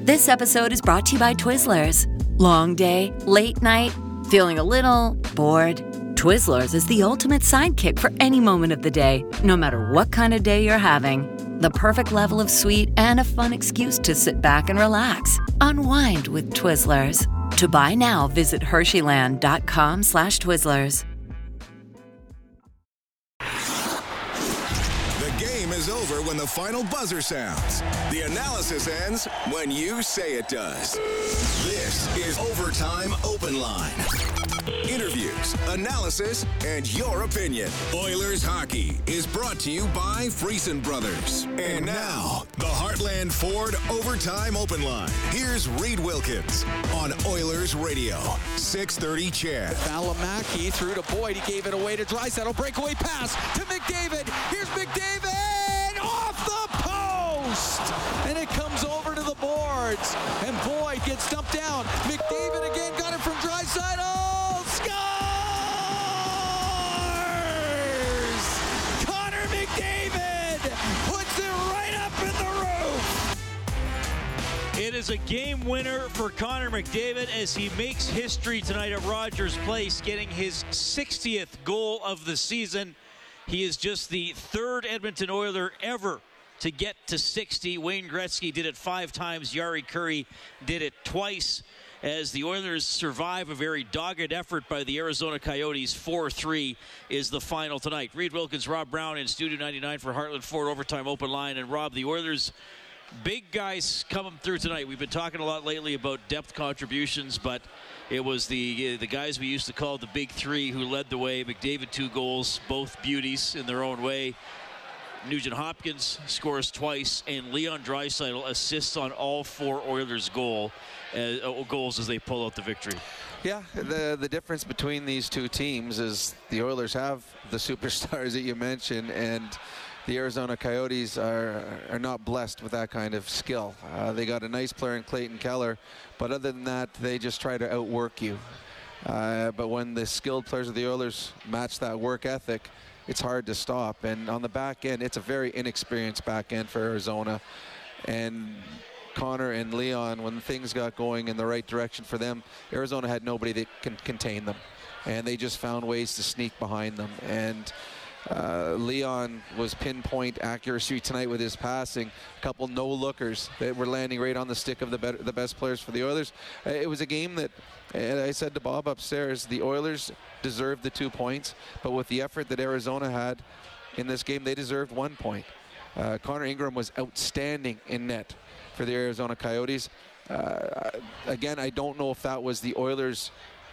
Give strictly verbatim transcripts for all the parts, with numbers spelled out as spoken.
This episode is brought to you by Twizzlers. Long day, late night, feeling a little bored? Twizzlers is the ultimate sidekick for any moment of the day, no matter what kind of day you're having. The perfect level of sweet and a fun excuse to sit back and relax. Unwind with Twizzlers. To buy now, visit Hersheyland.com slash Twizzlers. Is over when the final buzzer sounds. The analysis ends when you say it does. This is Overtime Open Line. Interviews, analysis, and your opinion. Oilers hockey is brought to you by Friesen Brothers. And now, the Heartland Ford Overtime Open Line. Here's Reed Wilkins on Oilers Radio, six thirty C H E D. Valimaki threw to Boyd. He gave it away to Draisaitl. Breakaway pass to McDavid. Here's McDavid off the post. And it comes over to the boards. And Boyd gets dumped down. McDavid again got it from Draisaitl. Scores! Connor McDavid puts it right up in the roof. It is a game winner for Connor McDavid as he makes history tonight at Rogers Place, getting his sixtieth goal of the season. He is just the third Edmonton Oiler ever to get to sixty. Wayne Gretzky did it five times. Jari Kurri did it twice. As the Oilers survive a very dogged effort by the Arizona Coyotes, four three is the final tonight. Reed Wilkins, Rob Brown in Studio ninety-nine for Heartland Ford Overtime Open Line. And Rob, the Oilers, big guys coming through tonight. We've been talking a lot lately about depth contributions, but it was the the guys we used to call the big three who led the way. McDavid, two goals, both beauties in their own way. Nugent Hopkins scores twice, and Leon Draisaitl assists on all four Oilers goal, uh, goals as they pull out the victory. Yeah, the the difference between these two teams is the Oilers have the superstars that you mentioned, and the Arizona Coyotes are are not blessed with that kind of skill. Uh, they got a nice player in Clayton Keller, but other than that, they just try to outwork you. Uh, but when the skilled players of the Oilers match that work ethic, it's hard to stop. And on the back end, it's a very inexperienced back end for Arizona. And Connor and Leon, when things got going in the right direction for them, Arizona had nobody that can contain them. And they just found ways to sneak behind them. And uh, Leon was pinpoint accuracy tonight with his passing. A couple no-lookers that were landing right on the stick of the, better, the best players for the Oilers. Uh, it was a game that, and I said to Bob upstairs, the Oilers deserved the two points, but with the effort that Arizona had in this game, they deserved one point. Uh, Connor Ingram was outstanding in net for the Arizona Coyotes. Uh, again, I don't know if that was the Oilers'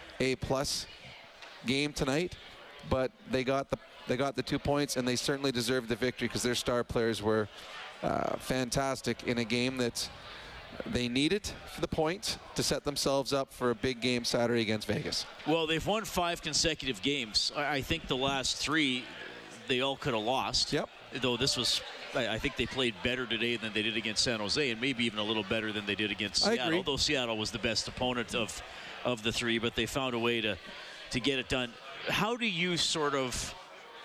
A-plus game tonight, but they got the they got the two points, and they certainly deserved the victory because their star players were uh, fantastic in a game that they needed for the points to set themselves up for a big game Saturday against Vegas. Well, they've won five consecutive games. I think the last three, they all could have lost. Yep. Though this was, I think they played better today than they did against San Jose, and maybe even a little better than they did against I Seattle. agree. Although Seattle was the best opponent of, of the three, but they found a way to, to get it done. How do you sort of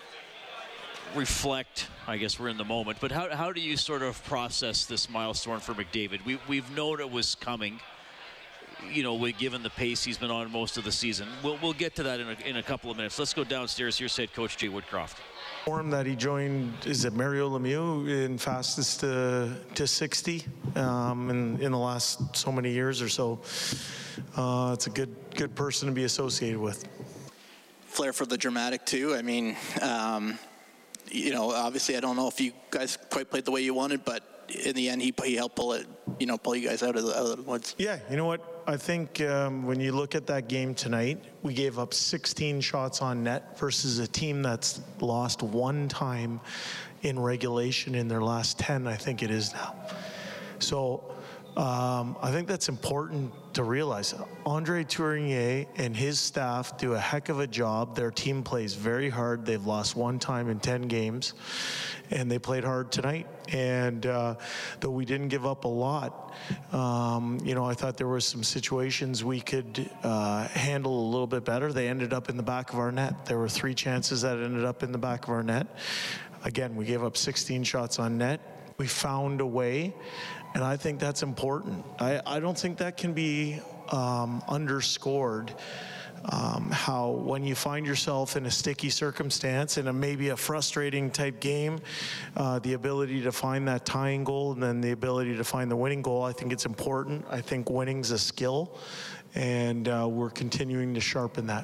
reflect, I guess we're in the moment, but how how do you sort of process this milestone for McDavid? We, we've known it was coming, you know, given the pace he's been on most of the season. We'll we'll get to that in a, in a couple of minutes. Let's go downstairs. Here's head coach Jay Woodcroft. That he joined, is it Mario Lemieux in fastest to, to sixty um, in, in the last so many years or so. Uh, it's a good good person to be associated with. Flair for the dramatic too. I mean, um, you know, obviously I don't know if you guys quite played the way you wanted, but in the end he, he helped pull it, you know, pull you guys out of the, out of the woods. Yeah, you know what? I think um, when you look at that game tonight, we gave up sixteen shots on net versus a team that's lost one time in regulation in their last ten, I think it is now. So um, I think that's important to realize. Andre Tourigny and his staff do a heck of a job. Their team plays very hard. They've lost one time in ten games, and they played hard tonight. And uh, though we didn't give up a lot, um, you know, I thought there were some situations we could uh, handle a little bit better. They ended up in the back of our net. There were three chances that ended up in the back of our net. Again, we gave up sixteen shots on net. we found a way, and I think that's important. I, I don't think that can be um, underscored. Um, how when you find yourself in a sticky circumstance in a maybe a frustrating type game, uh, the ability to find that tying goal and then the ability to find the winning goal, I think it's important. I think winning's a skill, and uh, we're continuing to sharpen that.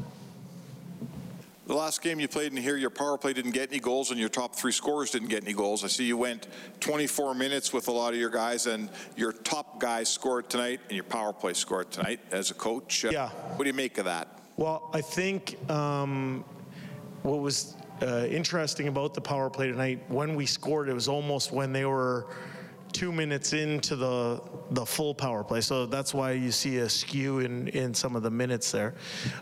The last game you played in here, your power play didn't get any goals and your top three scorers didn't get any goals. I see you went twenty-four minutes with a lot of your guys, and your top guys scored tonight and your power play scored tonight as a coach. Yeah. What do you make of that? Well, I think um, what was uh, interesting about the power play tonight, when we scored, it was almost when they were two minutes into the the full power play. So that's why you see a skew in, in some of the minutes there.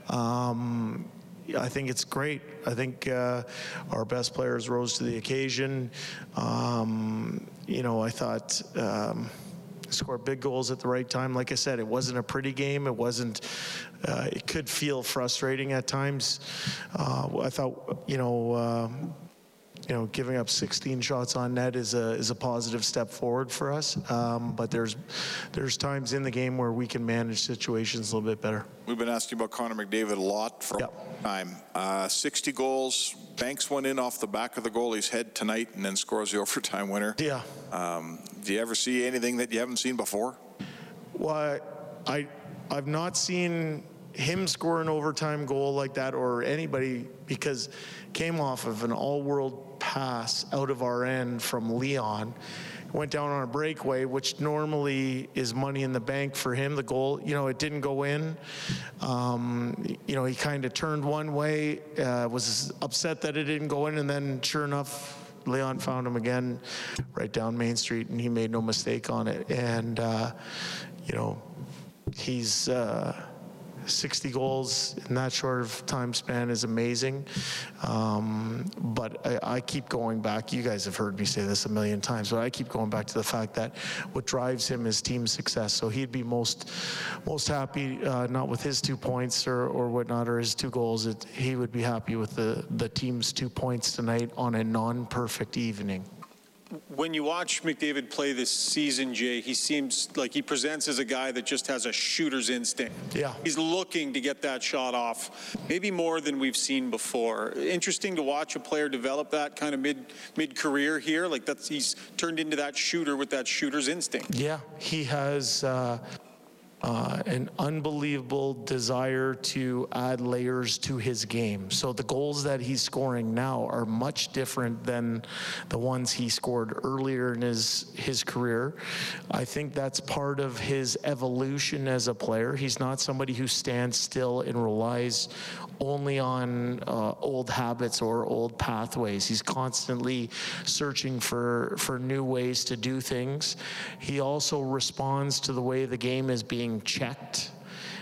Um, I think it's great. I think uh, our best players rose to the occasion. Um, you know, I thought um, scored big goals at the right time. Like I said, it wasn't a pretty game. It wasn't. Uh, it could feel frustrating at times. Uh, I thought, you know. Uh, You know, giving up sixteen shots on net is a is a positive step forward for us. Um, but there's there's times in the game where we can manage situations a little bit better. We've been asking about Connor McDavid a lot for yep. a long time. Uh, sixty goals. Banks went in off the back of the goalie's head tonight and then scores the overtime winner. Yeah. Um, do you ever see anything that you haven't seen before? Well, I, I I've not seen him score an overtime goal like that, or anybody, because came off of an all-world pass out of our end from Leon, went down on a breakaway, which normally is money in the bank for him. The goal, you know, it didn't go in. Um, you know, he kind of turned one way, uh, was upset that it didn't go in, and then sure enough, Leon found him again right down Main Street, and he made no mistake on it. And, uh, you know, he's... Uh, sixty goals in that short of time span is amazing. Um, but I, I keep going back. You guys have heard me say this a million times, but I keep going back to the fact that what drives him is team success. So he'd be most most happy uh, not with his two points or, or whatnot, or his two goals. It, he would be happy with the, the team's two points tonight on a non-perfect evening. When you watch McDavid play this season, Jay, he seems like he presents as a guy that just has a shooter's instinct. Yeah. He's looking to get that shot off, maybe more than we've seen before. Interesting to watch a player develop that kind of mid mid-career here. Like that's he's turned into that shooter with that shooter's instinct. Yeah, he has uh, uh, an unbelievable desire to add layers to his game. So the goals that he's scoring now are much different than the ones he scored earlier in his his career. I think that's part of his evolution as a player. He's not somebody who stands still and relies only on uh, old habits or old pathways. He's constantly searching for for new ways to do things. He also responds to the way the game is being checked.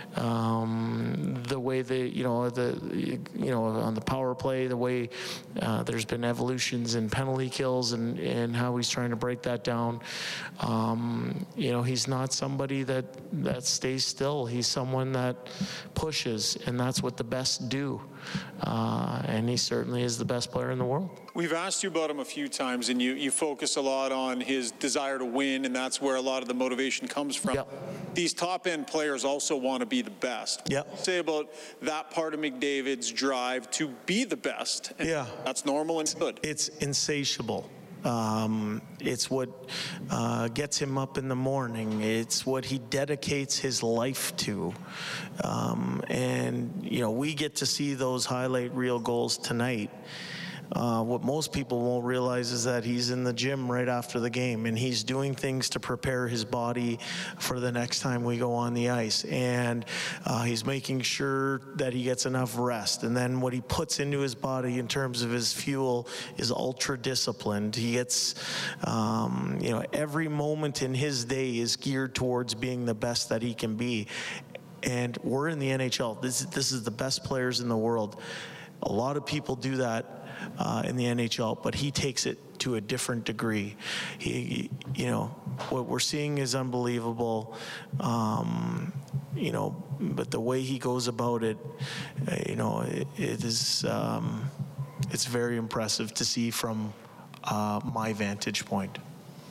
Um, the way the you know the you know on the power play, the way uh, there's been evolutions in penalty kills and and how he's trying to break that down. Um, you know, he's not somebody that that stays still. He's someone that pushes, and that's what the best do. Uh, and he certainly is the best player in the world. We've asked you about him a few times, and you, you focus a lot on his desire to win, and that's where a lot of the motivation comes from. Yep. These top-end players also want to be the best. Yep. Say about that part of McDavid's drive to be the best. And yeah. That's normal and good. It's insatiable. Um, it's what uh, gets him up in the morning. It's what he dedicates his life to. Um, and, you know, we get to see those highlight reel goals tonight. Uh, what most people won't realize is that he's in the gym right after the game, and he's doing things to prepare his body for the next time we go on the ice. And uh, he's making sure that he gets enough rest. And then what he puts into his body in terms of his fuel is ultra disciplined. He gets, um, you know, every moment in his day is geared towards being the best that he can be. And we're in the N H L. This, this is the best players in the world. A lot of people do that uh, in the N H L, but he takes it to a different degree. He, you know, what we're seeing is unbelievable. Um, you know, but the way he goes about it, uh, you know, it, it is, um, it's very impressive to see from uh, my vantage point.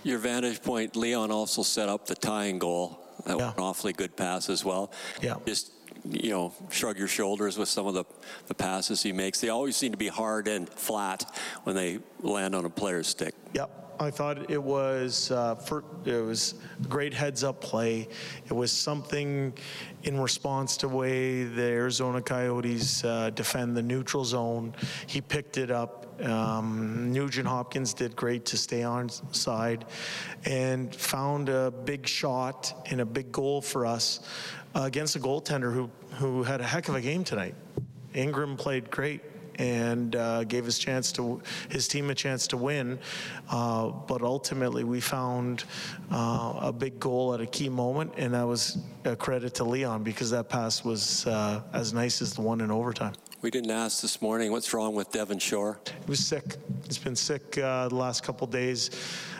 your vantage point, Leon also set up the tying goal. That Yeah. was an awfully good pass as well. Yeah. Just, you know, shrug your shoulders with some of the, the passes he makes. They always seem to be hard and flat when they land on a player's stick. Yep. I thought it was uh, for, it was a great heads-up play. It was something in response to the way the Arizona Coyotes uh, defend the neutral zone. He picked it up. Um, Nugent Hopkins did great to stay on side and found a big shot and a big goal for us uh, against a goaltender who, who had a heck of a game tonight. Ingram played great and uh, gave his chance to his team a chance to win, uh, but ultimately we found uh, a big goal at a key moment, and that was a credit to Leon because that pass was uh, as nice as the one in overtime. We didn't ask this morning what's wrong with Devon Shore. He was sick. He's been sick uh, the last couple days,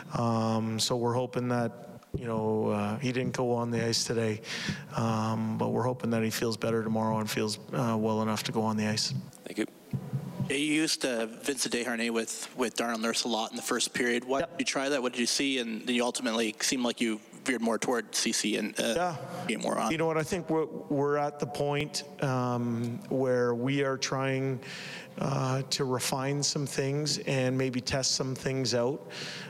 um, so we're hoping that. You know, uh, he didn't go on the ice today, um, but we're hoping that he feels better tomorrow and feels uh, well enough to go on the ice. Thank you. Yeah, you used uh, Vincent Desharnais with, with Darnell Nurse a lot in the first period. Why Yep. did you try that? What did you see? And then you ultimately seemed like you veered more toward C C and uh, Yeah. getting more on. You know what? I think we're, we're at the point um, where we are trying uh, to refine some things and maybe test some things out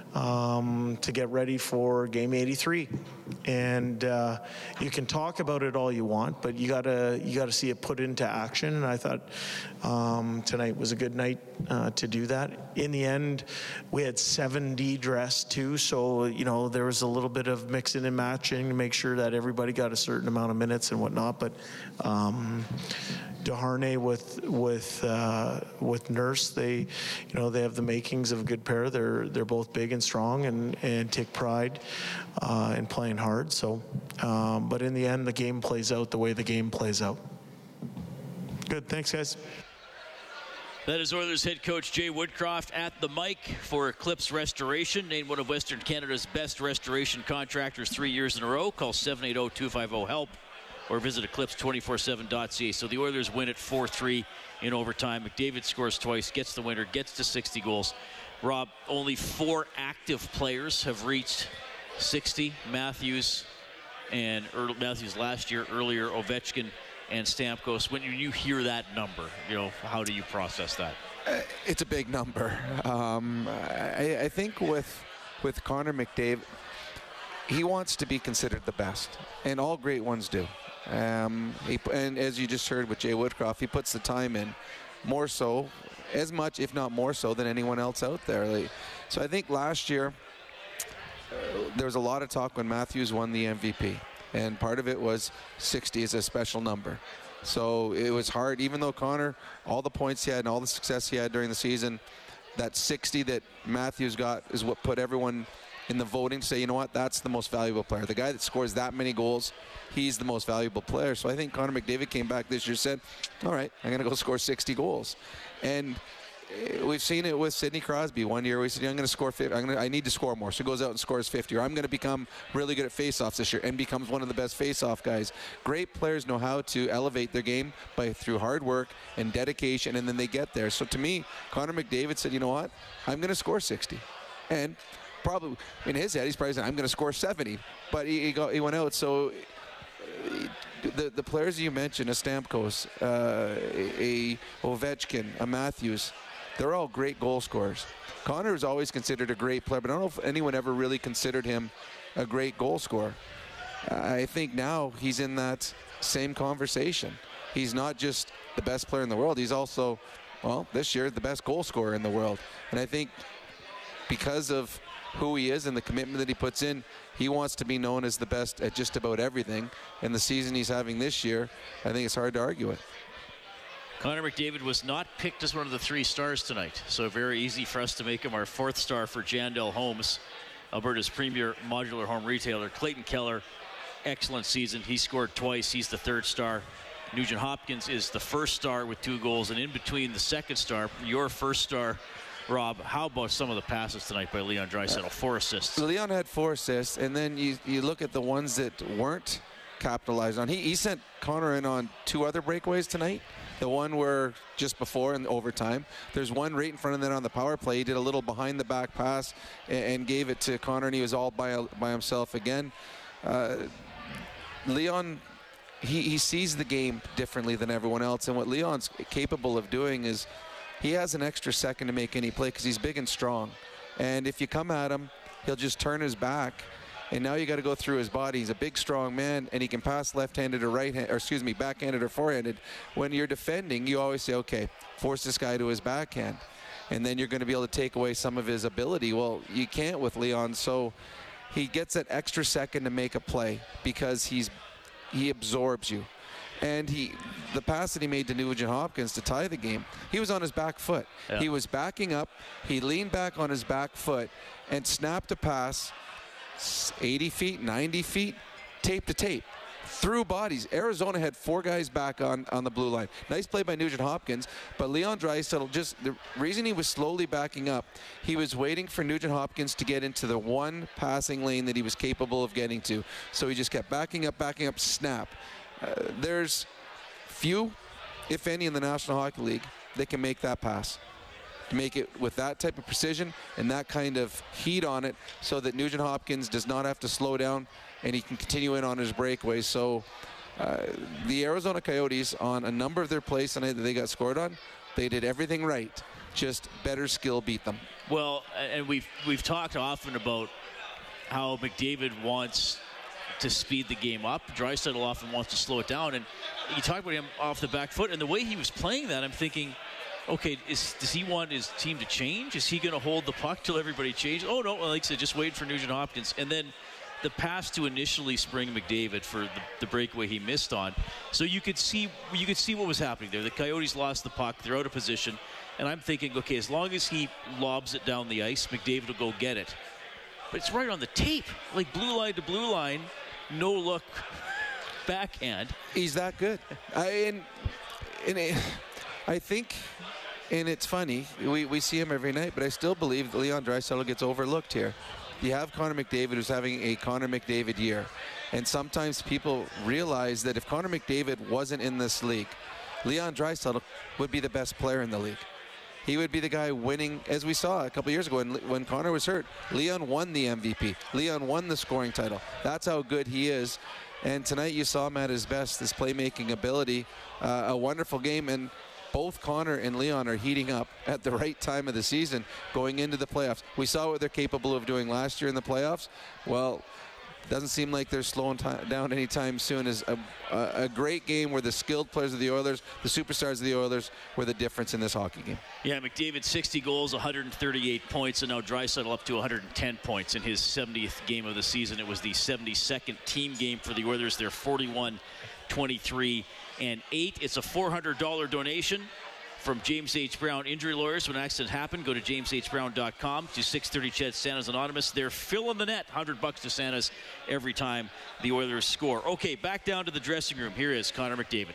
um, to get ready for game eighty-three. And uh, you can talk about it all you want, but you gotta you gotta see it put into action. And I thought um, tonight was a good night uh, to do that. In the end, we had seven D dressed too, so you know there was a little bit of mixing and matching to make sure that everybody got a certain amount of minutes and whatnot. But um, Desharnais with with uh, with Nurse, they you know they have the makings of a good pair. They're they're both big and strong and and take pride uh, in playing hard. So, um, but in the end, the game plays out the way the game plays out. Good, thanks, guys. That is Oilers head coach Jay Woodcroft at the mic for Eclipse Restoration, named one of Western Canada's best restoration contractors three years in a row. Call seven eight zero, two five zero, HELP or visit eclipse two four seven dot c a. So the Oilers win at four three in overtime. McDavid scores twice, gets the winner, gets to sixty goals. Rob, only four active players have reached sixty. Matthews and early, Matthews last year, earlier Ovechkin and Stamkos. When you hear that number, you know, how do you process that? Uh, it's a big number. Um, I, I think with with Connor McDavid, he wants to be considered the best, and all great ones do. Um, he, and as you just heard with Jay Woodcroft, he puts the time in, more so, as much, if not more so, than anyone else out there. Like, so I think last year, uh, there was a lot of talk when Matthews won the M V P. And part of it was sixty is a special number. So it was hard, even though Connor, all the points he had and all the success he had during the season, that sixty that Matthews got is what put everyone in the voting to say, you know what, that's the most valuable player. The guy that scores that many goals, he's the most valuable player. So I think Connor McDavid came back this year and said, all right, I'm going to go score sixty goals. And we've seen it with Sidney Crosby. One year we said, I'm going to score fifty. I'm going to, I need to score more. So he goes out and scores fifty. Or I'm going to become really good at faceoffs this year and becomes one of the best faceoff guys. Great players know how to elevate their game by through hard work and dedication, and then they get there. So to me, Connor McDavid said, you know what? I'm going to score sixty. And probably in his head, he's probably saying, I'm going to score seventy. But he, he, got, he went out. So the the players you mentioned, a Stamkos, uh, a, a Ovechkin, a Matthews, they're all great goal scorers. Connor is always considered a great player, but I don't know if anyone ever really considered him a great goal scorer. I think now he's in that same conversation. He's not just the best player in the world. He's also, well, this year, the best goal scorer in the world. And I think because of who he is and the commitment that he puts in, he wants to be known as the best at just about everything. And the season he's having this year, I think it's hard to argue it. Connor McDavid was not picked as one of the three stars tonight, so very easy for us to make him our fourth star for Jandel Homes, Alberta's premier modular home retailer. Clayton Keller, excellent season. He scored twice. He's the third star. Nugent Hopkins is the first star with two goals, and in between the second star, your first star, Rob, how about some of the passes tonight by Leon Draisaitl? Four assists. Leon had four assists, and then you, you look at the ones that weren't capitalized on. He, he sent Connor in on two other breakaways tonight. The one where just before in overtime. There's one right in front of that on the power play. He did a little behind the back pass and, and gave it to Connor, and he was all by by himself again. Uh, Leon, he, he sees the game differently than everyone else, and what Leon's capable of doing is he has an extra second to make any play because he's big and strong. And if you come at him, he'll just turn his back, and now you got to go through his body. He's a big, strong man, and he can pass left-handed or right-handed, or excuse me, backhanded or forehanded. When you're defending, you always say, okay, force this guy to his backhand, and then you're going to be able to take away some of his ability. Well, you can't with Leon, so he gets that extra second to make a play because he's he absorbs you. And he, the pass that he made to Nugent Hopkins to tie the game, he was on his back foot. Yeah. He was backing up. He leaned back on his back foot and snapped a pass eighty feet, ninety feet, tape to tape, through bodies. Arizona had four guys back on, on the blue line. Nice play by Nugent Hopkins, but Leon Draisaitl, just the reason he was slowly backing up, he was waiting for Nugent Hopkins to get into the one passing lane that he was capable of getting to. So he just kept backing up, backing up, snap. Uh, there's few, if any, in the National Hockey League that can make that pass. To make it with that type of precision and that kind of heat on it so that Nugent Hopkins does not have to slow down and he can continue in on his breakaways. So uh, the Arizona Coyotes, on a number of their plays tonight that they got scored on, they did everything right. Just better skill beat them. Well, and we've, we've talked often about how McDavid wants to speed the game up. Draisaitl often wants to slow it down. And you talk about him off the back foot, and the way he was playing that, I'm thinking, okay, is, does he want his team to change? Is he going to hold the puck till everybody changes? Oh, no, like I said, just wait for Nugent Hopkins. And then the pass to initially spring McDavid for the, the breakaway he missed on. So you could see you could see what was happening there. The Coyotes lost the puck. They're out of position. And I'm thinking, okay, as long as he lobs it down the ice, McDavid will go get it. But it's right on the tape, like blue line to blue line, no look backhand. He's that good. I, and, and it, I think... And it's funny, we, we see him every night, but I still believe that Leon Draisaitl gets overlooked here. You have Connor McDavid, who's having a Connor McDavid year. And sometimes people realize that if Connor McDavid wasn't in this league, Leon Draisaitl would be the best player in the league. He would be the guy winning, as we saw a couple years ago when, when Connor was hurt. Leon won the M V P. Leon won the scoring title. That's how good he is. And tonight you saw him at his best, this playmaking ability. Uh, a wonderful game. And both Connor and Leon are heating up at the right time of the season going into the playoffs. We saw what they're capable of doing last year in the playoffs. Well, doesn't seem like they're slowing t- down anytime soon. Is a, a, a great game where the skilled players of the Oilers, the superstars of the Oilers, were the difference in this hockey game. Yeah, McDavid, sixty goals, one hundred thirty-eight points, and now Draisaitl up to one hundred ten points in his seventieth game of the season. It was the seventy-second team game for the Oilers. They're forty-one, twenty-three, and eight. It's a four hundred dollars donation from James H. Brown Injury Lawyers. When an accident happened, go to james h brown dot com to six thirty Ched Santa's Anonymous. They're filling the net, one hundred bucks to Santa's every time the Oilers score. Okay, back down to the dressing room. Here is Connor McDavid.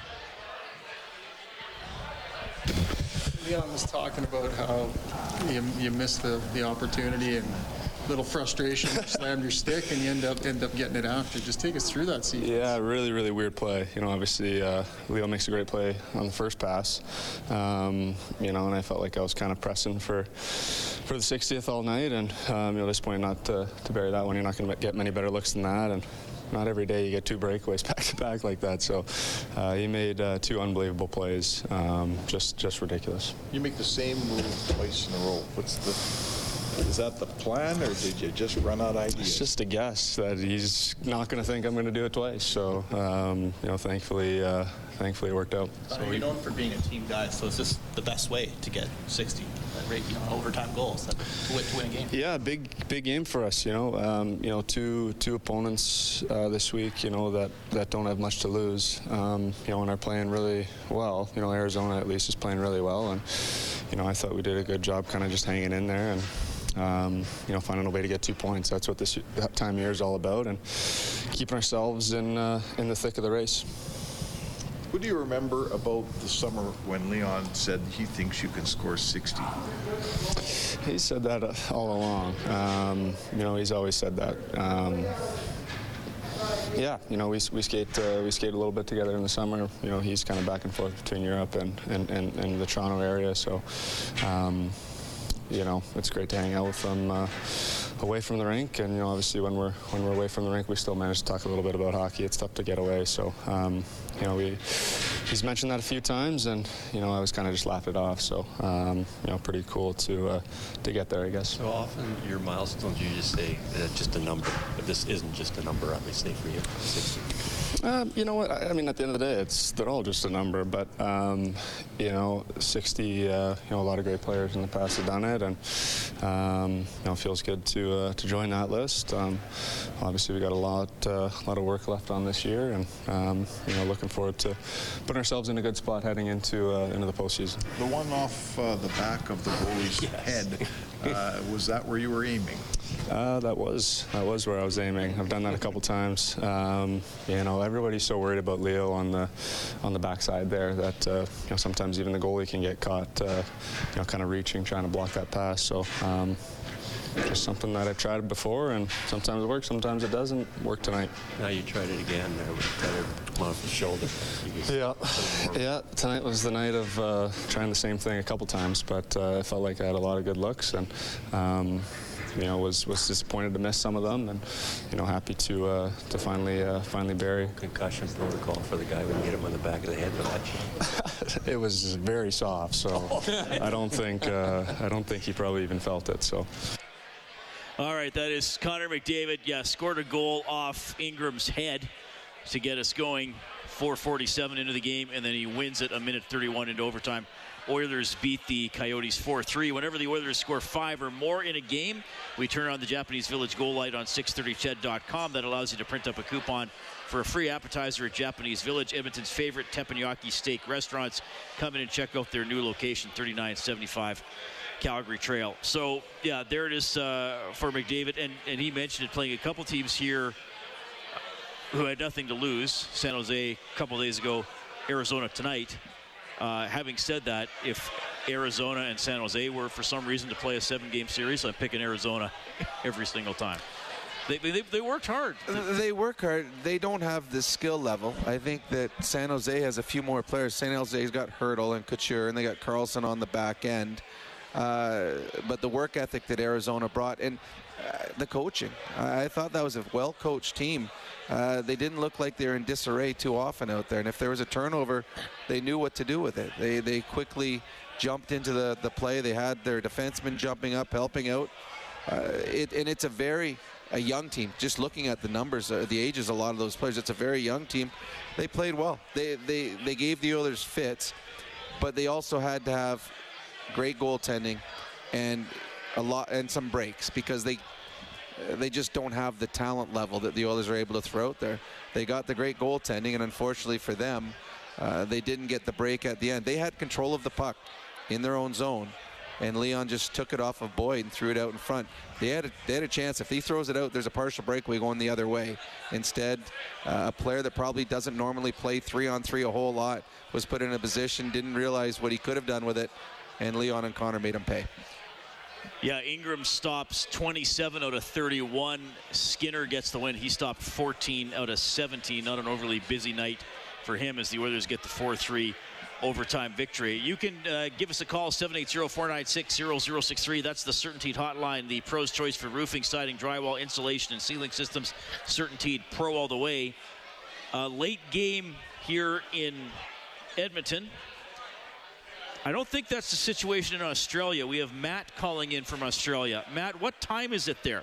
Leon was talking about how you, you missed the, the opportunity and little frustration, you slammed your stick and you end up end up getting it after. Just take us through that sequence. Yeah, really, really weird play. You know, obviously uh, Leo makes a great play on the first pass. Um, you know, and I felt like I was kind of pressing for for the sixtieth all night, and um, you know, disappointed not to, to bury that one. You're not going to get many better looks than that, and not every day you get two breakaways back to back like that. So uh, he made uh, two unbelievable plays, um, just just ridiculous. You make the same move twice in a row. What's the Is that the plan, or did you just run out of ideas? It's just a guess that he's not going to think I'm going to do it twice. So, um, you know, thankfully, uh, thankfully it worked out. So you're known for being a team guy, so is this the best way to get sixty, that rate, you know, overtime goals to win, to win a game? Yeah, big, big game for us. You know, um, you know, two two opponents uh, this week. You know that that don't have much to lose. Um, you know, and are playing really well. You know, Arizona at least is playing really well, and you know, I thought we did a good job, kind of just hanging in there and. Um, you know, finding a way to get two points. That's what this that time of year is all about, and keeping ourselves in uh, in the thick of the race. What do you remember about the summer when Leon said he thinks you can score sixty? He said that all along. Um, you know, he's always said that. Um, Yeah, you know, we, we skate uh, we skate a little bit together in the summer. You know, he's kind of back and forth between Europe and, and, and, and the Toronto area, so um, you know, it's great to hang out with him uh, away from the rink. And you know, obviously when we're when we're away from the rink, we still manage to talk a little bit about hockey. It's tough to get away, so um, you know, we he's mentioned that a few times, and you know, I was kind of just laughed it off. So um, you know, pretty cool to uh, to get there, I guess. So often your milestones, you just say uh, just a number, but this isn't just a number, obviously, for you. sixty. Um, you know what? I, I mean, at the end of the day, it's they're all just a number. But um, you know, sixty. Uh, you know, a lot of great players in the past have done it, and um, you know, it feels good to uh, to join that list. Um, obviously, we got a lot, uh, lot of work left on this year, and um, you know, looking forward to putting ourselves in a good spot heading into uh, into the postseason. The one off uh, the back of the goalie's yes. head. Uh, was that where you were aiming? Uh, that was that was where I was aiming. I've done that a couple times. Um, you know, everybody's so worried about Leo on the on the backside there that uh, you know, sometimes even the goalie can get caught, uh, you know, kind of reaching, trying to block that pass. So. Um, Just something that I've tried before, and sometimes it works, sometimes it doesn't work tonight. Now you tried it again there with Tedder off the shoulder. Yeah, yeah. Tonight was the night of uh, trying the same thing a couple times, but uh, I felt like I had a lot of good looks, and um, you know, was was disappointed to miss some of them, and you know, happy to uh, to finally uh, finally bury. Concussion protocol for the guy who can get him on the back of the head with that shot. It was very soft, so I don't think uh, I don't think he probably even felt it. So. All right, that is Connor McDavid. Yeah, scored a goal off Ingram's head to get us going. four forty-seven into the game, and then he wins it a minute thirty-one into overtime. Oilers beat the Coyotes four three. Whenever the Oilers score five or more in a game, we turn on the Japanese Village goal light on six thirty ched dot com. That allows you to print up a coupon for a free appetizer at Japanese Village, Edmonton's favorite teppanyaki steak restaurants. Come in and check out their new location, thirty-nine seventy-five Calgary Trail. So, yeah, there it is uh, for McDavid. And, and he mentioned it, playing a couple teams here who had nothing to lose. San Jose a couple days ago, Arizona tonight. Uh, having said that, if Arizona and San Jose were for some reason to play a seven-game series, I'm picking Arizona every single time. They, they, they worked hard. They work hard. They don't have the skill level. I think that San Jose has a few more players. San Jose's got Hurdle and Couture, and they got Carlson on the back end. Uh, but the work ethic that Arizona brought, and uh, the coaching, I thought that was a well-coached team. Uh, they didn't look like they were in disarray too often out there, and if there was a turnover, they knew what to do with it. They they quickly jumped into the, the play. They had their defensemen jumping up, helping out. Uh, it, and it's a very a young team. Just looking at the numbers, uh, the ages, a lot of those players, it's a very young team. They played well. They they they gave the Oilers fits, but they also had to have great goaltending and a lot and some breaks, because they they just don't have the talent level that the Oilers are able to throw out there. They got the great goaltending, and unfortunately for them, uh, they didn't get the break at the end. They had control of the puck in their own zone, and Leon just took it off of Boyd and threw it out in front. They had a, they had a chance. If he throws it out, there's a partial breakaway going the other way. Instead, uh, a player that probably doesn't normally play three on three a whole lot was put in a position, didn't realize what he could have done with it, and Leon and Connor made him pay. Yeah, Ingram stops twenty-seven out of thirty-one. Skinner gets the win. He stopped fourteen out of seventeen. Not an overly busy night for him as the Oilers get the four three overtime victory. You can uh, give us a call, seven eight zero, four nine six, zero zero six three. That's the CertainTeed hotline, the pro's choice for roofing, siding, drywall, insulation, and ceiling systems. CertainTeed, pro all the way. Uh, late game here in Edmonton. I don't think that's the situation in Australia. We have Matt calling in from Australia. Matt, what time is it there?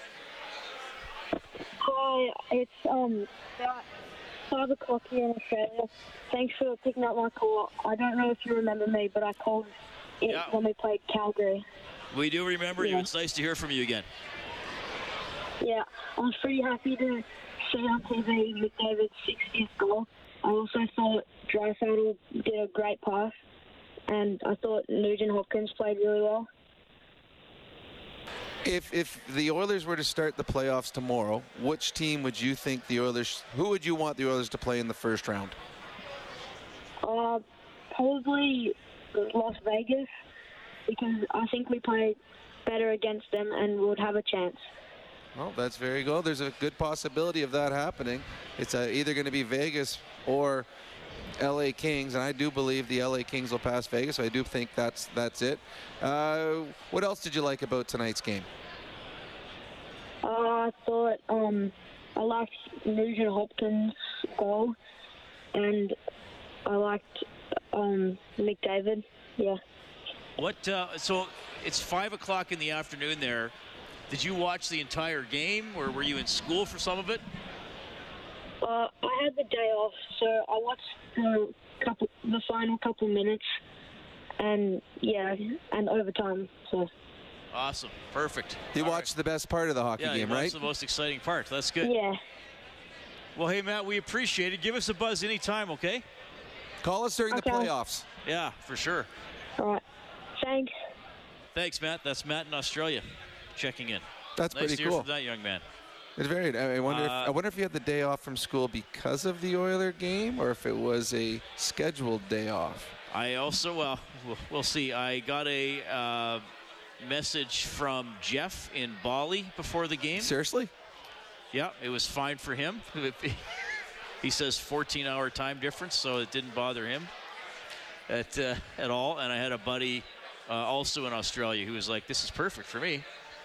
Hi, it's um about five o'clock here in Australia. Thanks for picking up my call. I don't know if you remember me, but I called it yeah. when we played Calgary. We do remember yeah. you. It's nice to hear from you again. Yeah, I was pretty happy to see on T V McDavid's sixtieth goal. I also thought Draisaitl did a great pass. And I thought Nugent Hopkins played really well. If if the Oilers were to start the playoffs tomorrow, which team would you think the Oilers, who would you want the Oilers to play in the first round? Uh, probably Las Vegas, because I think we play better against them and would have a chance. Well, that's very good. There's a good possibility of that happening. It's uh, either going to be Vegas or L A Kings, and I do believe the L A Kings will pass Vegas, so I do think that's that's it. Uh, what else did you like about tonight's game? Uh, I thought um, I liked Nugent Hopkins' goal, and I liked um, McDavid. Yeah. What? Uh, so it's five o'clock in the afternoon there. Did you watch the entire game, or were you in school for some of it? Uh, I had the day off, so I watched the couple, the final couple minutes, and yeah, and overtime. So. Awesome, perfect. You All watched right. the best part of the hockey yeah, game, you right? watched the most exciting part. That's good. Yeah. Well, hey Matt, we appreciate it. Give us a buzz anytime, okay? Call us during Okay. the playoffs. Yeah, for sure. All right. Thanks. Thanks, Matt. That's Matt in Australia, checking in. That's nice pretty to hear cool. from that young man. It's very. I wonder. Uh, if, I wonder if you had the day off from school because of the Oiler game, or if it was a scheduled day off. I also, well, we'll, we'll see. I got a uh, message from Jeff in Bali before the game. Seriously? Yeah, it was fine for him. He says fourteen-hour time difference, so it didn't bother him at uh, at all. And I had a buddy uh, also in Australia who was like, "This is perfect for me."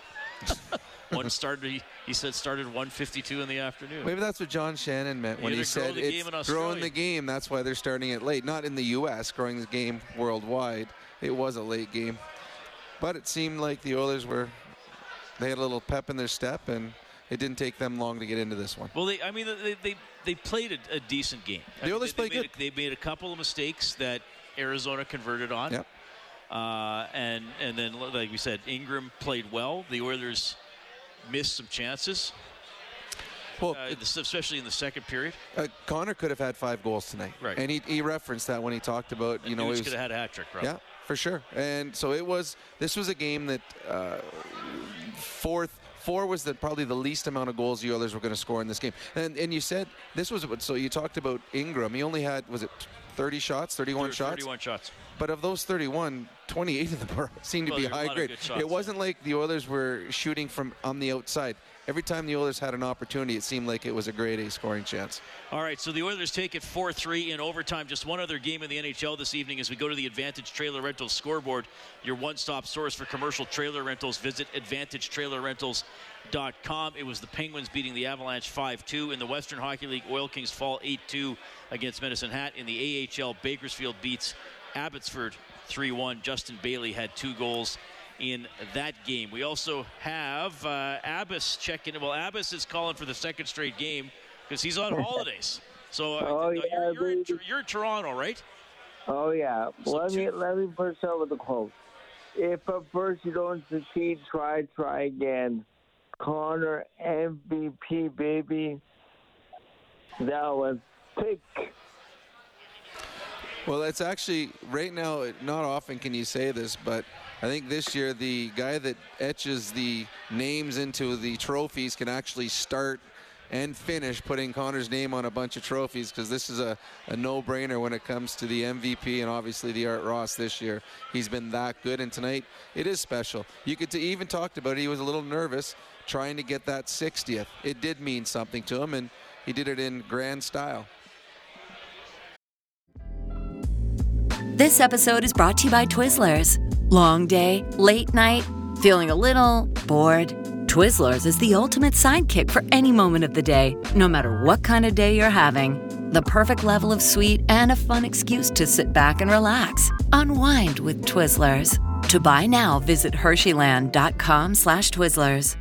One started. He, he said started one fifty-two in the afternoon. Maybe that's what John Shannon meant when Either he said grow the game in it's growing Australia. the game. That's why they're starting it late. Not in the U S, growing the game worldwide. It was a late game, but it seemed like the Oilers were. They had a little pep in their step, and it didn't take them long to get into this one. Well, they, I mean, they they, they played a, a decent game. I The mean, Oilers they, they played made a, they made a couple of mistakes that Arizona converted on. Yep. Uh, and and then, like we said, Ingram played well. The Oilers missed some chances. Well, uh, especially in the second period. Uh, Connor could have had five goals tonight, Right. And he, he referenced that when he talked about you And know Nuge he was, could have had a hat trick, bro. yeah, for sure. And so it was. This was a game that uh, fourth. Four was the, probably the least amount of goals the Oilers were going to score in this game. And and you said this was so you talked about Ingram. He only had was it thirty shots, thirty-one shots. thirty-one shots. But of those thirty-one, twenty-eight of them were, seemed Well, to be there's a high lot of grade. good shots, It wasn't like the Oilers were shooting from on the outside. Every time the Oilers had an opportunity, it seemed like it was a grade A scoring chance. All right, so the Oilers take it four three in overtime. Just one other game in the N H L this evening as we go to the Advantage Trailer Rentals scoreboard, your one-stop source for commercial trailer rentals. Visit advantage trailer rentals dot com. It was the Penguins beating the Avalanche five two. In the Western Hockey League, Oil Kings fall eight two against Medicine Hat. In the A H L, Bakersfield beats Abbotsford three one. Justin Bailey had two goals in that game. We also have uh, Abbas checking in. Well, Abbas is calling for the second straight game because he's on holidays. So uh, Oh, no, yeah, you're, you're, in, baby. you're in Toronto, right? Oh yeah. So let me two- let me put start with a quote. If at first you don't succeed, try, try again. Connor M V P, baby. That was thick. Well, it's actually, right now, not often can you say this, but I think this year the guy that etches the names into the trophies can actually start and finish putting Connor's name on a bunch of trophies, because this is a, a no-brainer when it comes to the M V P and obviously the Art Ross this year. He's been that good, and tonight it is special. You could t- even talked about it. He was a little nervous trying to get that sixtieth. It did mean something to him, and he did it in grand style. This episode is brought to you by Twizzlers. Long day, late night, feeling a little bored? Twizzlers is the ultimate sidekick for any moment of the day, no matter what kind of day you're having. The perfect level of sweet and a fun excuse to sit back and relax. Unwind with Twizzlers. To buy now, visit Hersheyland.com slash Twizzlers.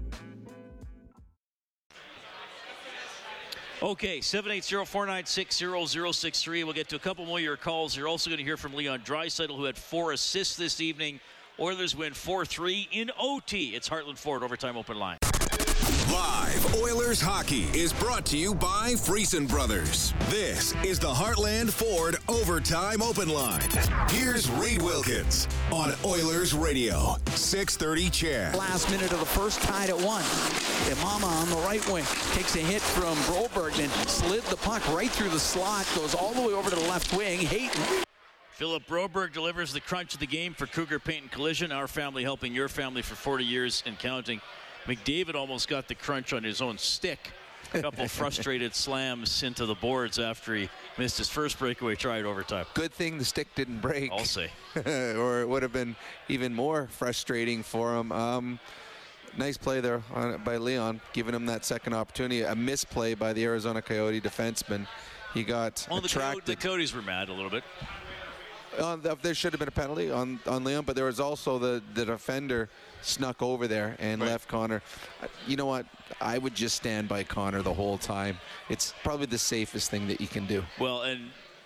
Okay, seven eight zero, four nine six, zero zero six three. We'll get to a couple more of your calls. You're also going to hear from Leon Draisaitl, who had four assists this evening. Oilers win four three in O T. It's Heartland Ford Overtime Open Line. Live Oilers hockey is brought to you by Friesen Brothers. This is the Heartland Ford Overtime Open Line. Here's Reed Wilkins on Oilers Radio, six thirty C H E D. Last minute of the first, tied at one. Imama on the right wing takes a hit from Broberg and slid the puck right through the slot, goes all the way over to the left wing. Hayton. Philip Broberg delivers the crunch of the game for Cougar Paint and Collision, our family helping your family for forty years and counting. McDavid almost got the crunch on his own stick. A couple frustrated slams into the boards after he missed his first breakaway try at overtime. Good thing the stick didn't break. I'll say. Or it would have been even more frustrating for him. Um, nice play there on, by Leon, giving him that second opportunity. A misplay by the Arizona Coyote defenseman. He got well, attracted. The, Co- the Coyotes were mad a little bit. Uh, there should have been a penalty on, on Leon, but there was also the, the defender snuck over there and right. left Connor. You know what? I would just stand by Connor the whole time. It's probably the safest thing that you can do. Well, and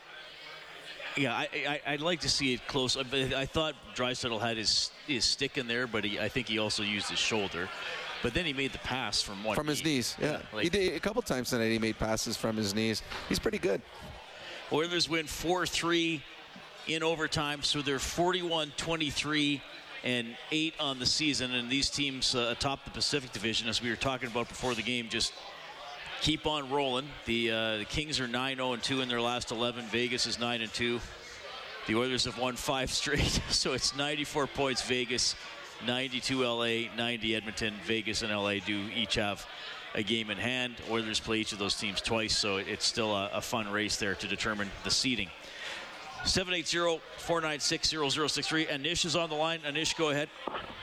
yeah, I, I, I'd like to see it close. I, I thought Draisaitl had his his stick in there, but he, I think he also used his shoulder. But then he made the pass from one From knee. his knees, yeah. yeah like, he did a couple times tonight. He made passes from his knees. He's pretty good. Oilers win four three in overtime, so they're forty-one twenty-three and eight on the season. And these teams uh, atop the Pacific Division, as we were talking about before the game, just keep on rolling. The uh, the Kings are nine oh and two in their last eleven. Vegas is nine and two. The Oilers have won five straight, so it's ninety-four points Vegas, ninety-two L A, ninety Edmonton. Vegas and L A do each have a game in hand. Oilers play each of those teams twice, so it's still a, a fun race there to determine the seeding. seven eight zero, four nine six, zero zero six three. Anish is on the line. Anish, go ahead.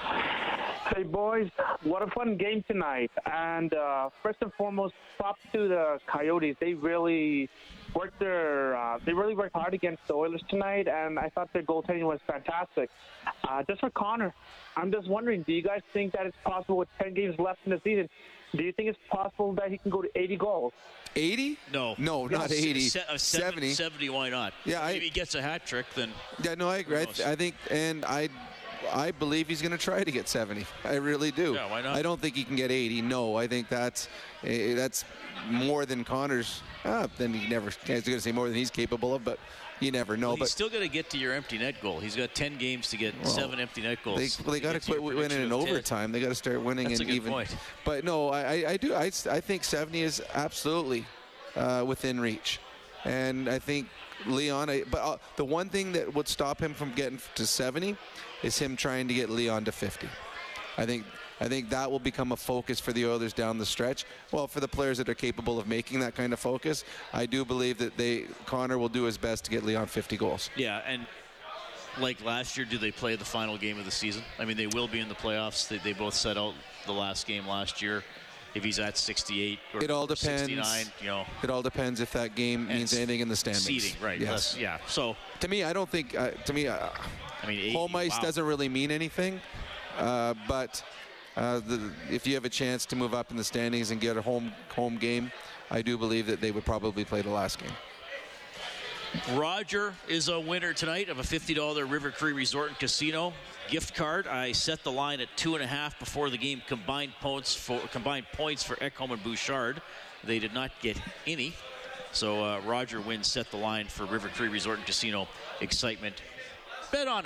Hey, boys. What a fun game tonight. And uh, first and foremost, props to the Coyotes. They really worked their, uh, they really worked hard against the Oilers tonight, and I thought their goaltending was fantastic. Uh, just for Connor, I'm just wondering, do you guys think that it's possible with ten games left in the season? Do you think it's possible that he can go to eighty goals? eighty? No. No, not S- eighty. Se- uh, seventy. seventy, why not? Yeah, I, if he gets a hat trick, then. Yeah, no, I agree. I, th- I think, and I, I believe he's going to try to get seventy. I really do. Yeah, why not? I don't think he can get eighty. No, I think that's uh, that's more than Connor's. Uh, then he never. I was going to say more than he's capable of, but you never know. Well, he's but still got to get to your empty net goal. He's got ten games to get well, seven empty net goals. They, well, they got to quit winning in overtime. They got to start winning That's in a good even. Point. But no, I, I do. I, I think seventy is absolutely uh, within reach, and I think Leon. I, but uh, the one thing that would stop him from getting to seventy is him trying to get Leon to fifty. I think. I think that will become a focus for the Oilers down the stretch. Well, for the players that are capable of making that kind of focus, I do believe that they Connor will do his best to get Leon fifty goals. Yeah, and like last year, do they play the final game of the season? I mean, they will be in the playoffs. They, they both set out the last game last year. If he's at sixty-eight or it all depends. sixty-nine, you know. It all depends if that game means anything in the standings. Seeding, right? Yes. Yeah. So to me, I don't think. Uh, to me, uh, I mean, eighty, home ice wow. doesn't really mean anything, uh, but. Uh, the, if you have a chance to move up in the standings and get a home home game, I do believe that they would probably play the last game. Roger is a winner tonight of a fifty dollars River Cree Resort and Casino gift card. I set the line at two and a half before the game. Combined points for combined points for Ekholm and Bouchard. They did not get any, so uh, Roger wins. Set the line for River Cree Resort and Casino. Excitement. Bet on it.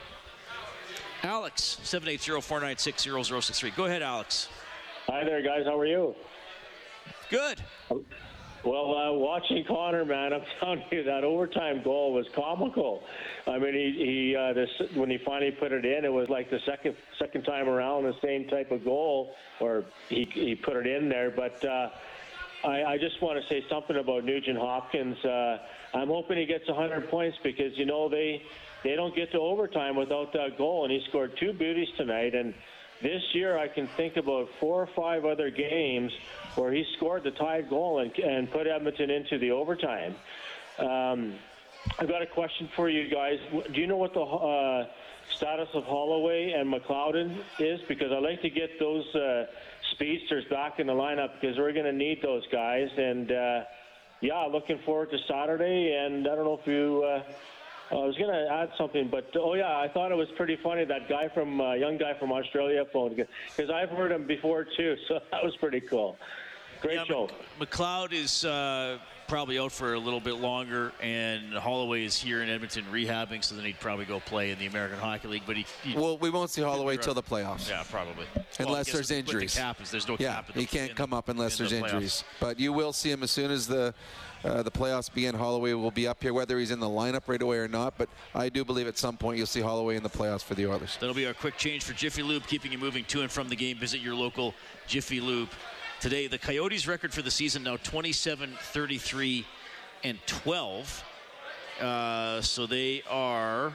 Alex, seven eight zero, four nine six, zero zero six three. Go ahead, Alex. Hi there, guys. How are you? Good. Well, uh, watching Connor, man, I'm telling you, that overtime goal was comical. I mean, he, he uh, this, when he finally put it in, it was like the second second time around, the same type of goal, or he, he put it in there. But uh, I, I just want to say something about Nugent Hopkins. Uh, I'm hoping he gets one hundred points because, you know, they – They don't get to overtime without that goal, and he scored two beauties tonight. And this year I can think about four or five other games where he scored the tied goal and, and put Edmonton into the overtime. Um, I've got a question for you guys. Do you know what the uh, status of Holloway and McLeod is? Because I'd like to get those uh, speedsters back in the lineup because we're going to need those guys. And, uh, yeah, looking forward to Saturday. And I don't know if you uh, – I was going to add something, but, oh, yeah, I thought it was pretty funny, that guy from, uh, young guy from Australia phoned, because I've heard him before, too, so that was pretty cool. Great yeah, show. McLeod is uh, probably out for a little bit longer, and Holloway is here in Edmonton rehabbing, so then he'd probably go play in the American Hockey League. But he, he well, we won't see Holloway till the playoffs. Yeah, probably. Unless well, there's injuries. The cap is, there's no yeah, cap. he can't in, come up unless in there's the injuries. But you will see him as soon as the uh, the playoffs begin. Holloway will be up here, whether he's in the lineup right away or not. But I do believe at some point you'll see Holloway in the playoffs for the Oilers. That'll be our quick change for Jiffy Lube, keeping you moving to and from the game. Visit your local Jiffy Lube today. The Coyotes' record for the season now twenty-seven, thirty-three, and twelve. Uh, so they are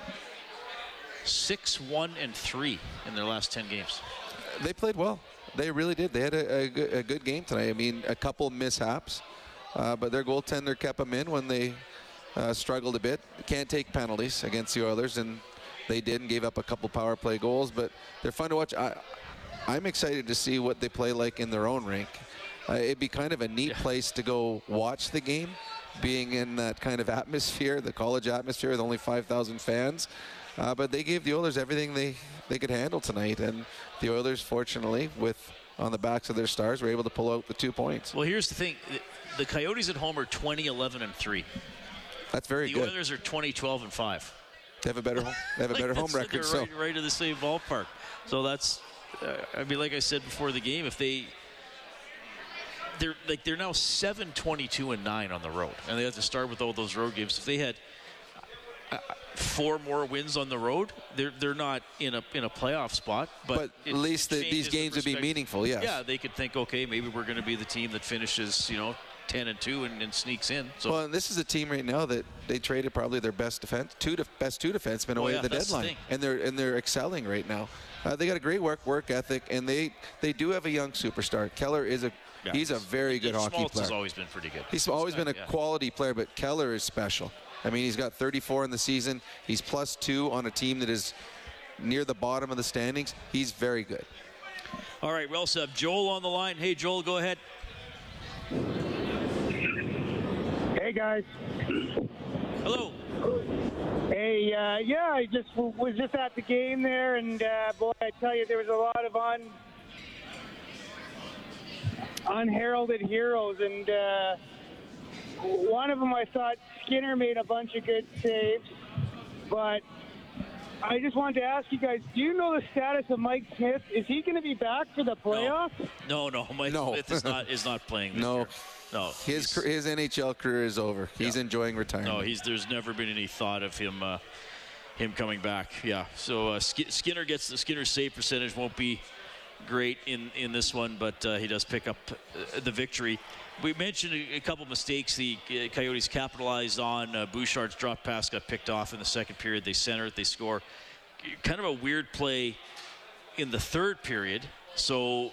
six, one, and three in their last ten games. They played well. They really did. They had a, a, good, a good game tonight. I mean, a couple mishaps, uh, but their goaltender kept them in when they uh, struggled a bit. Can't take penalties against the Oilers, and they did and gave up a couple power play goals, but they're fun to watch. I, I'm excited to see what they play like in their own rink. Uh, it'd be kind of a neat yeah. place to go watch the game, being in that kind of atmosphere, the college atmosphere with only five thousand fans. Uh, but they gave the Oilers everything they, they could handle tonight, and the Oilers, fortunately, with on the backs of their stars, were able to pull out the two points. Well, here's the thing. The Coyotes at home are twenty, eleven, and three. That's very the good. The Oilers are twenty, twelve, and five. They have a better home, they have a like better home record. They're so. right, right in the same ballpark. So that's, uh, I mean, like I said before the game, if they, they're like they're now seven, twenty-two, and nine on the road, and they have to start with all those road games. If they had uh, four more wins on the road, they're they're not in a in a playoff spot. But, but at least the, these games the would be meaningful. Yes. Yeah, they could think, okay, maybe we're going to be the team that finishes, you know, ten and two and, and sneaks in. So well, and this is a team right now that they traded probably their best defense, two def, best two defensemen away oh, yeah, at the deadline, the and they're and they're excelling right now. Uh, they got a great work work ethic, and they they do have a young superstar. Keller is a yeah, he's a very good hockey Schmaltz player. has always been pretty good. He's always been a yeah. quality player, but Keller is special. I mean, he's got thirty-four in the season. He's plus two on a team that is near the bottom of the standings. He's very good. All right, we also have Joel on the line. Hey, Joel, go ahead. Hey, guys. Hello. Hey, uh, yeah, I just w- was just at the game there, and uh, boy, I tell you, there was a lot of un unheralded heroes, and uh, one of them I thought Skinner made a bunch of good saves, but I just wanted to ask you guys, do you know the status of Mike Smith? Is he going to be back for the playoffs? No, no, no Mike no. Smith is not is not playing this no. year. No, his his N H L career is over. He's yeah. enjoying retirement. No, he's there's never been any thought of him uh, him coming back. Yeah, so uh, Sk- Skinner gets the Skinner's save percentage won't be great in, in this one, but uh, he does pick up uh, the victory. We mentioned a, a couple mistakes the uh, Coyotes capitalized on. Uh, Bouchard's drop pass got picked off in the second period. They center it, they score. Kind of a weird play in the third period. So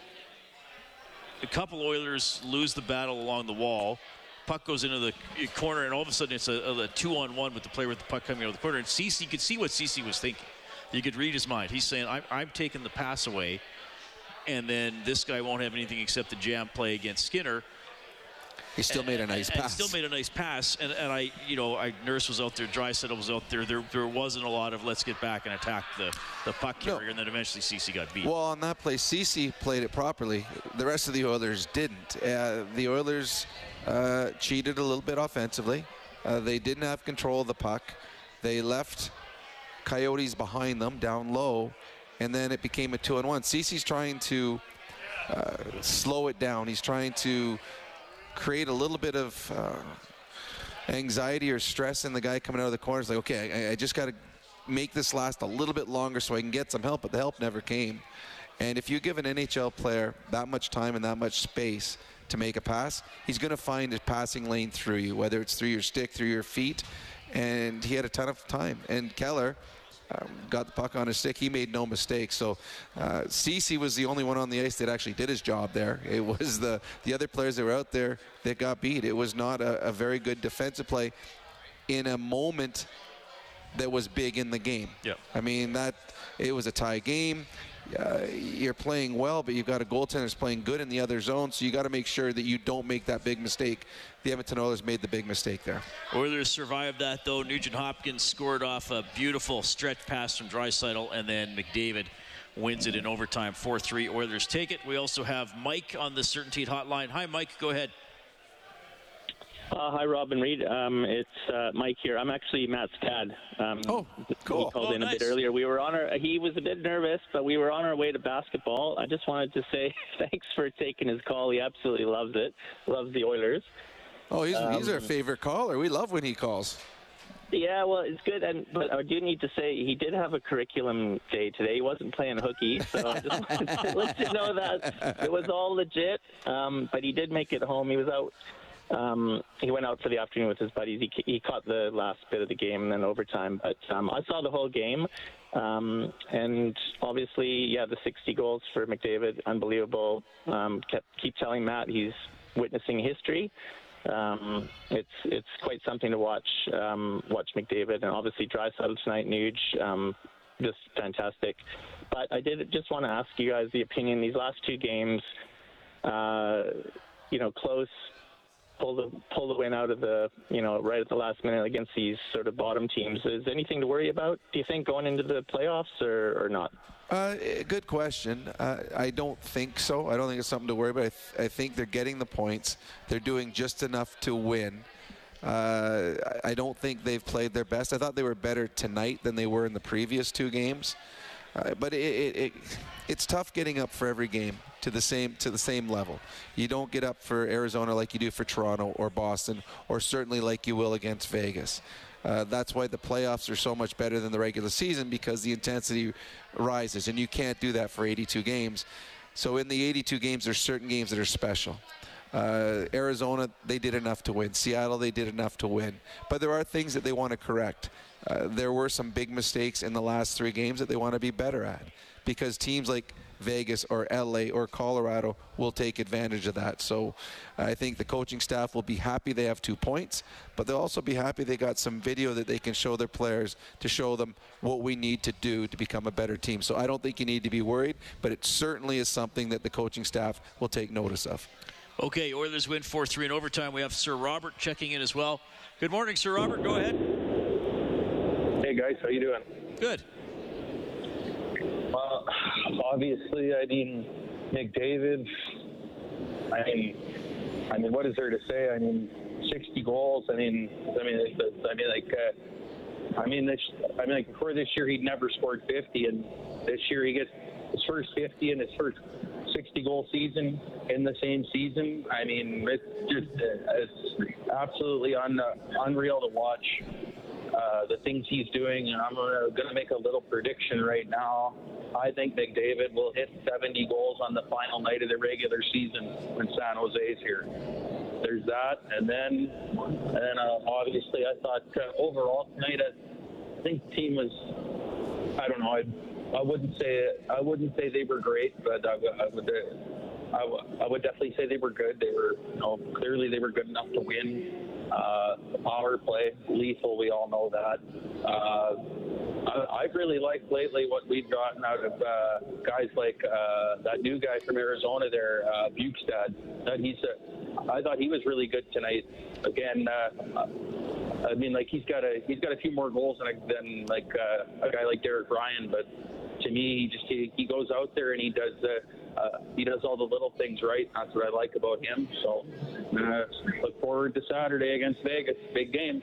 a couple Oilers lose the battle along the wall. Puck goes into the corner, and all of a sudden it's a, a two-on-one with the player with the puck coming out of the corner. And Ceci, you could see what Ceci was thinking. You could read his mind. He's saying, I'm, I'm taking the pass away, and then this guy won't have anything except the jam play against Skinner. He still and, made a nice and, pass. And still made a nice pass. And, and I, you know, I Nurse was out there, Draisaitl was out there. There there wasn't a lot of let's get back and attack the, the puck carrier, no. and then eventually Ceci got beat. Well, on that play, Ceci played it properly. The rest of the Oilers didn't. Uh, the Oilers uh, cheated a little bit offensively. Uh, they didn't have control of the puck. They left Coyotes behind them, down low, and then it became a two-on-one. Ceci's trying to uh, slow it down. He's trying to create a little bit of uh, anxiety or stress in the guy coming out of the corner. It's like, okay, I, I just got to make this last a little bit longer so I can get some help, but the help never came. And if you give an N H L player that much time and that much space to make a pass, he's going to find a passing lane through you, whether it's through your stick, through your feet. And he had a ton of time. And Keller Um, got the puck on his stick. He made no mistake. So uh, Ceci was the only one on the ice that actually did his job there. It was the the other players that were out there that got beat. It was not a, a very good defensive play in a moment that was big in the game. Yep. I mean, that it was a tie game. Uh, you're playing well, but you've got a goaltender that's playing good in the other zone, so you got to make sure that you don't make that big mistake. The Edmonton Oilers made the big mistake there. Oilers survived that, though. Nugent Hopkins scored off a beautiful stretch pass from Draisaitl, and then McDavid wins it in overtime. four three, Oilers take it. We also have Mike on the CertainTeed hotline. Hi, Mike. Go ahead. Uh, hi, Rob and Reed. Um, it's uh, Mike here. I'm actually Matt's dad. Um, oh, cool. He called oh, in nice. a bit earlier. We were on our. He was a bit nervous, but we were on our way to basketball. I just wanted to say thanks for taking his call. He absolutely loves it. Loves the Oilers. Oh, he's um, he's our favorite caller. We love when he calls. Yeah, well, it's good, and but I do need to say he did have a curriculum day today. He wasn't playing hooky, so I just wanted to let you know that it was all legit. Um, but he did make it home. He was out. Um, he went out for the afternoon with his buddies. He, he caught the last bit of the game and then overtime. But um, I saw the whole game. Um, and obviously, yeah, the sixty goals for McDavid, unbelievable. Um, kept, keep telling Matt he's witnessing history. Um, it's it's quite something to watch um, watch McDavid. And obviously, Draisaitl tonight, Nuge, um, just fantastic. But I did just want to ask you guys the opinion. These last two games, uh, you know, close. Pull the pull the win out of the you know right at the last minute against these sort of bottom teams. Is anything to worry about? Do you think going into the playoffs or, or not? Uh, good question. Uh, I don't think so. I don't think it's something to worry about. I, th- I think they're getting the points. They're doing just enough to win. Uh, I, I don't think they've played their best. I thought they were better tonight than they were in the previous two games. Uh, but it, it, it, it's tough getting up for every game to the same to the same level. You don't get up for Arizona like you do for Toronto or Boston, or certainly like you will against Vegas. Uh, that's why the playoffs are so much better than the regular season, because the intensity rises, and you can't do that for eighty-two games. So in the eighty-two games, there's certain games that are special. Uh, Arizona, they did enough to win. Seattle, they did enough to win. But there are things that they want to correct. Uh, there were some big mistakes in the last three games that they want to be better at, because teams like Vegas or L A or Colorado will take advantage of that. So I think the coaching staff will be happy they have two points, but they'll also be happy they got some video that they can show their players to show them what we need to do to become a better team. So I don't think you need to be worried, but it certainly is something that the coaching staff will take notice of. Okay, Oilers win four three in overtime. We have Sir Robert checking in as well. Good morning, Sir Robert. Go ahead. Hey, guys. How you doing? Good. Well, obviously, I mean, McDavid, I mean, I mean, what is there to say? I mean, sixty goals. I mean, I mean, I mean, like, uh, I mean, this, I mean, like before this year, he'd never scored fifty, and this year he gets his first fifty in his first sixty goal season in the same season. I mean, it's just uh, it's absolutely un, uh, unreal to watch. Uh, the things he's doing, and I'm uh, going to make a little prediction right now. I think McDavid will hit seventy goals on the final night of the regular season when San Jose's here. There's that, and then, and then uh, obviously I thought uh, overall tonight, I, I think the team was, I don't know, I, I wouldn't say I wouldn't say they were great, but I, I would. Uh, I, w- I would definitely say they were good. They were, you know, clearly they were good enough to win. Uh, the power play, lethal, we all know that. Uh, I, I've really liked lately what we've gotten out of uh, guys like uh, that new guy from Arizona there, uh, Bukestad. That he's a, I thought he was really good tonight. Again, uh, I mean, like he's got a he's got a few more goals than, than like uh, a guy like Derek Ryan, but to me, he just he, he goes out there and he does. Uh, Uh, he does all the little things right. That's what I like about him. So uh, look forward to Saturday against Vegas. Big game.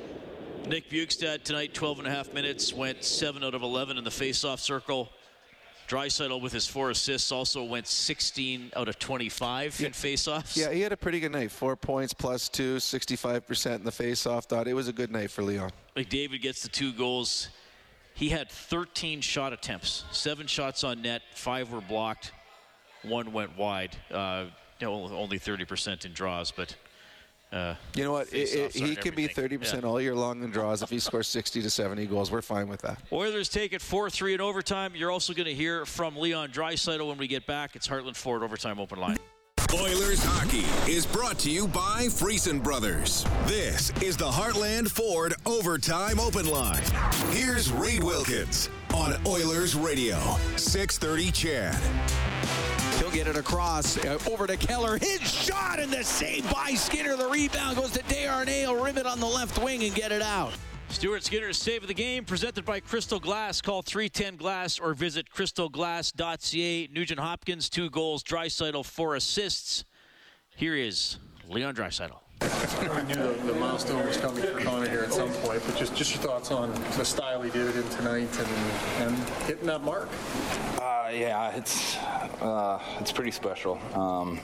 Nick Bukestad tonight, twelve and a half minutes, went seven out of eleven in the face-off circle. Draisaitl with his four assists also went sixteen out of twenty-five yeah. in face-offs. Yeah, he had a pretty good night. Four points plus two, sixty-five percent in the face-off. Thought it was a good night for Leon. McDavid gets the two goals. He had thirteen shot attempts, seven shots on net, five were blocked. One went wide. Uh, you know, only thirty percent in draws, but uh, you know what? It, it, he can be thirty percent yeah. all year long in draws. If he scores sixty to seventy goals, we're fine with that. Oilers take it four three in overtime. You're also going to hear from Leon Draisaitl when we get back. It's Heartland Ford Overtime Open Line. Oilers hockey is brought to you by Friesen Brothers. This is the Heartland Ford Overtime Open Line. Here's Reed Wilkins on Oilers Radio, six thirty C H E D. He'll get it across, uh, over to Keller. His shot and the save by Skinner. The rebound goes to Desharnais. He'll rim it on the left wing and get it out. Stuart Skinner's Save of the Game, presented by Crystal Glass. Call three ten glass or visit crystal glass dot c a. Nugent Hopkins, two goals. Draisaitl, four assists. Here is Leon Draisaitl. I knew the, the milestone was coming for Connor here at some point, but just, just your thoughts on the style he did it in tonight and, and hitting that mark. Uh, yeah, it's uh, it's pretty special. Um,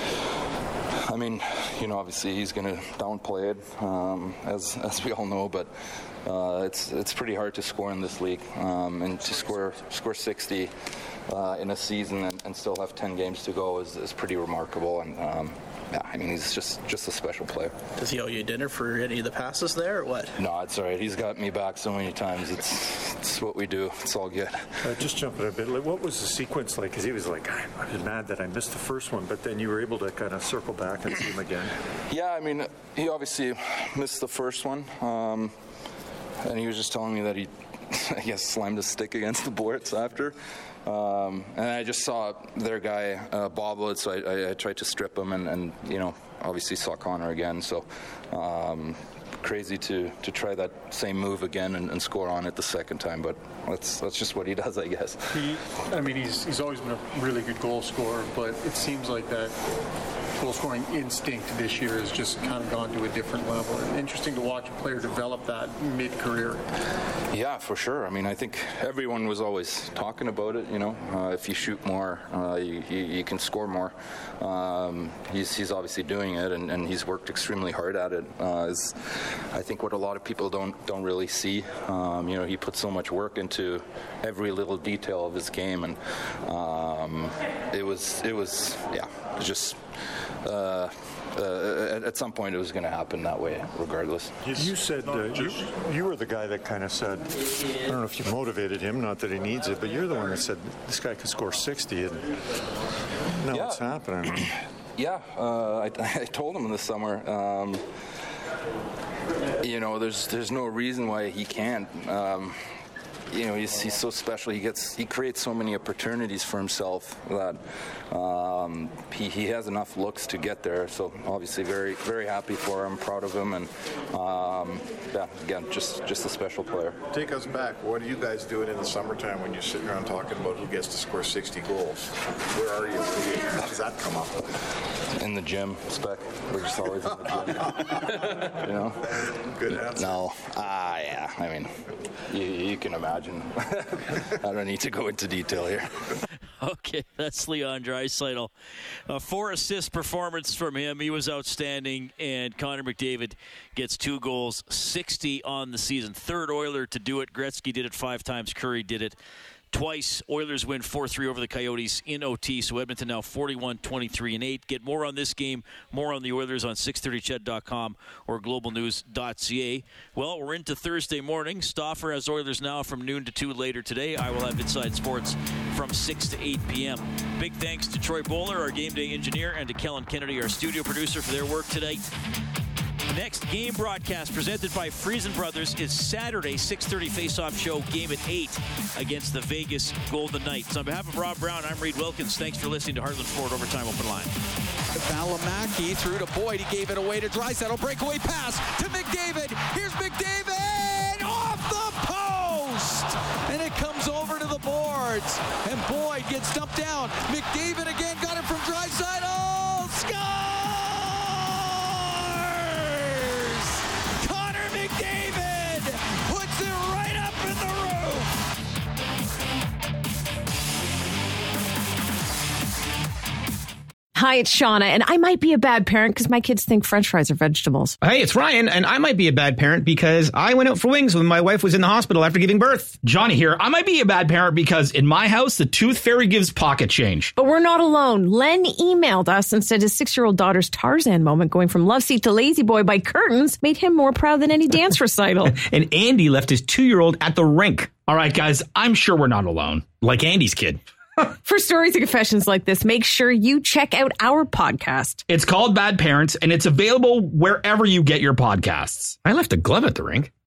I mean, you know, obviously he's going to downplay it, um, as as we all know, but uh, it's it's pretty hard to score in this league, um, and to score score sixty uh, in a season and, and still have ten games to go is, is pretty remarkable. And um, yeah, I mean, he's just just a special player. Does he owe you dinner for any of the passes there, or what? No, it's all right. He's got me back so many times. It's it's what we do. It's all good. Uh, just jumping a bit, like, what was the sequence like? Because he was like, I was mad that I missed the first one, but then you were able to kind of circle back and see him again. Yeah, I mean, he obviously missed the first one, um, and he was just telling me that he, I guess, slammed his stick against the boards after. Um, and I just saw their guy uh, bobble it, so I, I, I tried to strip him, and, and you know, obviously saw Connor again. So um, crazy to, to try that same move again and, and score on it the second time, but that's that's just what he does, I guess. He, I mean, he's he's always been a really good goal scorer, but it seems like that goal scoring instinct this year has just kind of gone to a different level. Interesting to watch a player develop that mid-career. Yeah, for sure. I mean, I think everyone was always talking about it. You know, uh, if you shoot more, uh, you, you, you can score more. Um, he's he's obviously doing it, and, and he's worked extremely hard at it. Uh, is I think what a lot of people don't don't really see. Um, you know, he put so much work into every little detail of his game, and um, it was it was yeah, it was just. Uh, uh, at, at some point, it was going to happen that way, regardless. You, you said uh, you, you were the guy that kind of said, I don't know if you motivated him, not that he needs it, but you're the one that said this guy could score sixty, and now yeah. it's happening. Yeah, uh, I, I told him in the summer. Um, you know, there's there's no reason why he can't. Um, You know, he's, he's so special. He gets, he creates so many opportunities for himself that um, he, he has enough looks to get there. So obviously, very, very happy for him, proud of him, and um, yeah, again, just, just a special player. Take us back. What are you guys doing in the summertime when you're sitting around talking about who gets to score sixty goals? Where are you? How does that come up? In the gym, Spec. We're just always in the gym. You know? Good answer. No. Ah, uh, yeah. I mean, you, you can imagine. I don't need to go into detail here. Okay, that's Leon Draisaitl. A four assist performance from him. He was outstanding, and Connor McDavid gets two goals, sixty on the season. Third Oiler to do it. Gretzky did it five times. Curry did it twice. Oilers win four three over the Coyotes in O T, so Edmonton now forty-one twenty-three and eight. Get more on this game, more on the Oilers on six thirty ched dot com or global news dot c a. Well, we're into Thursday morning. Stauffer has Oilers Now from noon to two later today. I will have Inside Sports from six to eight p.m. Big thanks to Troy Bowler, our game day engineer, and to Kellen Kennedy, our studio producer, for their work tonight. Next game broadcast presented by Friesen Brothers is Saturday, six thirty face-off show, game at eight against the Vegas Golden Knights. On behalf of Rob Brown, I'm Reed Wilkins. Thanks for listening to Heartland Ford Overtime Open Line. Valimaki through to Boyd. He gave it away to Draisaitl. Breakaway pass to McDavid. Here's McDavid off the post. And it comes over to the boards. And Boyd gets dumped down. McDavid again got it from Draisaitl. Score! McDavid puts it right up in the roof. Hi, it's Shauna, and I might be a bad parent because my kids think French fries are vegetables. Hey, it's Ryan, and I might be a bad parent because I went out for wings when my wife was in the hospital after giving birth. Johnny here. I might be a bad parent because in my house, the tooth fairy gives pocket change. But we're not alone. Len emailed us and said his six-year-old daughter's Tarzan moment going from love seat to lazy boy by curtains made him more proud than any dance recital. And Andy left his two-year-old at the rink. All right, guys, I'm sure we're not alone. Like Andy's kid. For stories and confessions like this, make sure you check out our podcast. It's called Bad Parents, and it's available wherever you get your podcasts. I left a glove at the rink.